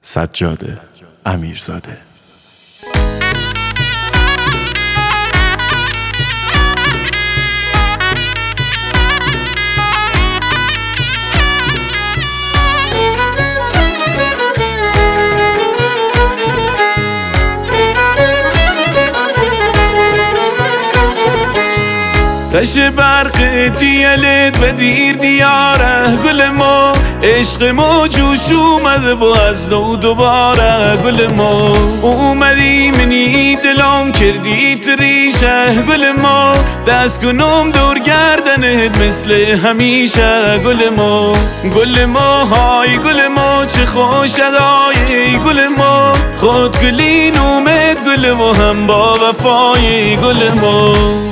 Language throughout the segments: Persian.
سجاده امیرزاده. تش برق تیلت و دیر دیاره گل ما، عشق ما جوش اومده و از نو دوباره گل ما. اومدی منی دلم کردی تو ریشه گل ما، دست کنم دور گردنت مثل همیشه گل ما. گل ما های گل ما چه خوش ادای گل ما، خود گلین اومد گل و هم با وفای گل ما.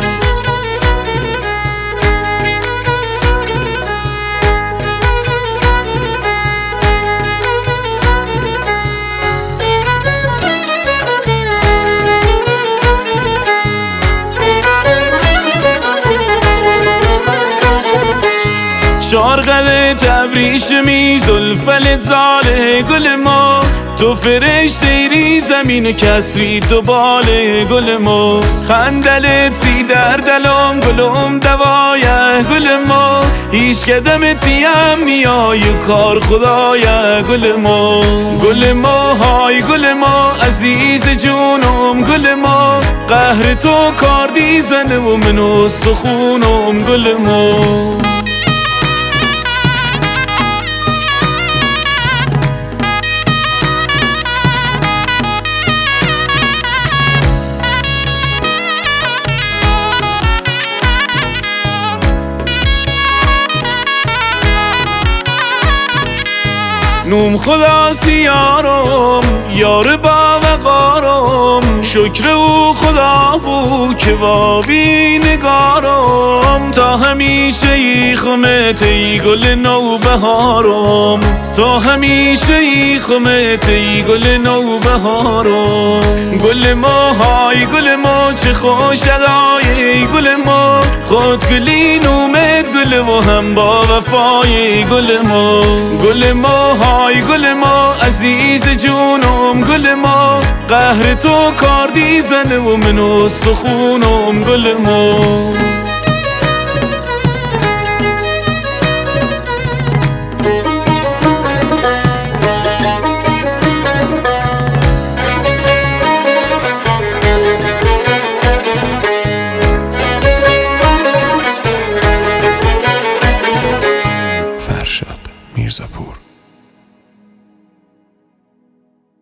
شارقد تبریشمی زلفلت زاله گل ما، تو فرشته ری زمین کسری دوباله گل ما. خندلت سی در دلم گلم دوایه گل ما، هیچ کدم تیم نیای کار خدایه گل ما. گل ما های گل ما عزیز جونم گل ما، قهر تو کار دیزنه و منو سخونم گل ما. نوم خدا سیارم یار با وقارم، شکر او خدا بو که با بی نگارم. تا همیشه ای خمت ای گل نو بهارم، تا همیشه ای خمت ای گل نو بهارم. گل ما های گل ما چه خوش ادای گل ما، خود گلین اومد گل و هم با وفای گل ما. گل ما های گل ما عزیز جونم گل ما، قهر تو کار دیزنه و منو سخونم گل ما.